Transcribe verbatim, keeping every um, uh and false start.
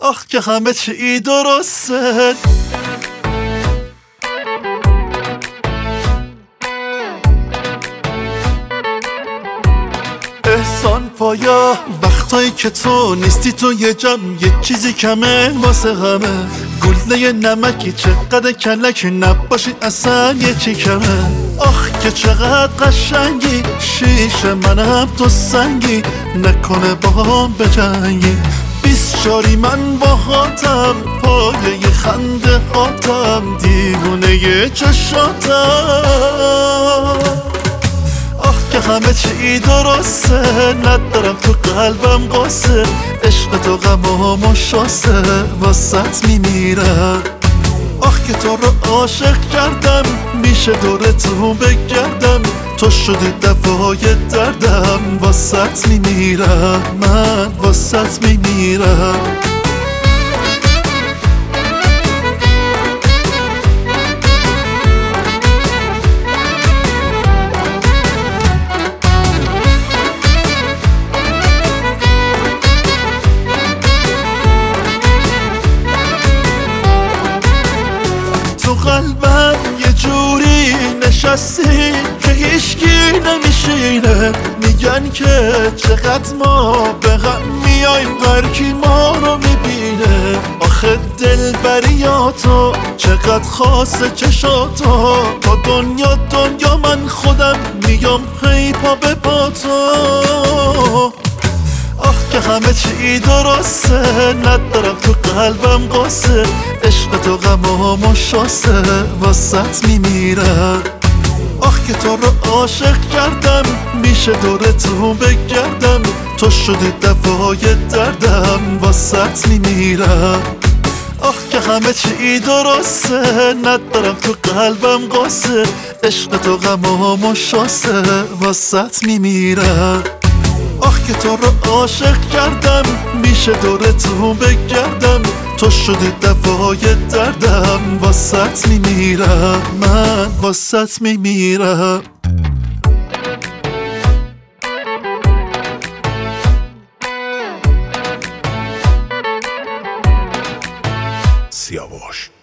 آخ که همه چی درسته. احسان پایا وقتایی که تو نیستی تو یه جمع یه چیزی کمه واسه همه. گله نمکی چقدر کلک نباشی اصلا یه چی کمه. آخ که چقدر قشنگی شیشه منم تو سنگی نکنه با هم بجنگی. بیست شاری من با هاتم پایه ی خنده هاتم دیوونه ی چشاتم. آخ که همه چی درسته ندارم تو قلبم قصه. عشق تو غمام و شاسته واسط میمیرم. آخ که تو رو عاشق کردم میشه دور تو بگردم. تو شدی دوای دردم واسط میمیرم من واسط میمیرم. تو قلبم یه جوری نشستی که هیچکی نمیشینه. میگن که چقدر ما به هم میایم هرکی ما رو میبینه. آخه دلبریاتو چقدر خاصه چشاتو تا دنیا دنیا من خودم میام هی پا به پا تو. آخ که همه چی درسته ندارم تو قلبم قصه. عشق تو غمام و شاسته واسط میمیرم. آخ که تو رو عاشق کردم میشه دور تو بگردم. تو شدی دوای دردم واسط میمیرم. آخ که همه چی درسته ندارم تو قلبم قصه. عشق تو غمام و شاسته واسط میمیرم. آخ که تو رو عاشق کردم میشه دور تو بگردم. تو شدی دوای دردم واسط میمیرم من واسط میمیرم. سیاوش